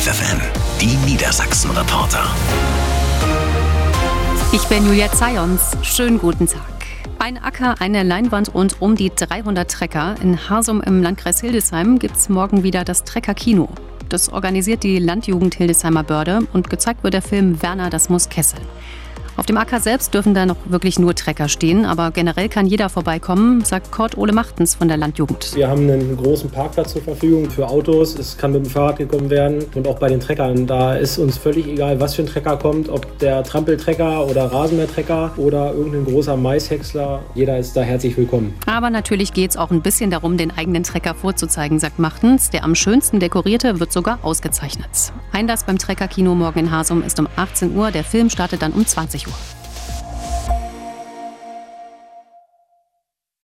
FFN, die Niedersachsen-Reporter. Ich bin Julia Zayons. Schönen guten Tag. Ein Acker, eine Leinwand und um die 300 Trecker. In Harsum im Landkreis Hildesheim gibt es morgen wieder das Trecker-Kino. Das organisiert die Landjugend Hildesheimer Börde und gezeigt wird der Film Werner, das muss kesseln. Auf dem Acker selbst dürfen da noch wirklich nur Trecker stehen, aber generell kann jeder vorbeikommen, sagt Kurt Ole Machtens von der Landjugend. Wir haben einen großen Parkplatz zur Verfügung für Autos, es kann mit dem Fahrrad gekommen werden und auch bei den Treckern. Da ist uns völlig egal, was für ein Trecker kommt, ob der Trampeltrecker oder Rasenmähertrecker oder irgendein großer Maishäcksler. Jeder ist da herzlich willkommen. Aber natürlich geht es auch ein bisschen darum, den eigenen Trecker vorzuzeigen, sagt Machtens. Der am schönsten dekorierte wird sogar ausgezeichnet. Einlass beim Trecker-Kino morgen in Harsum ist um 18 Uhr, der Film startet dann um 20 Uhr.